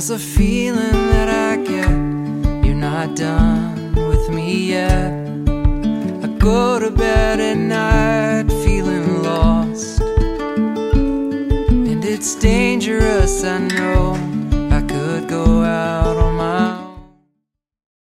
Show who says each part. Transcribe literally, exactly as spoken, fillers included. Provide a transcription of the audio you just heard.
Speaker 1: There's a feeling that I get, you're not done with me yet. I go to bed at night feeling lost, and it's dangerous, I know,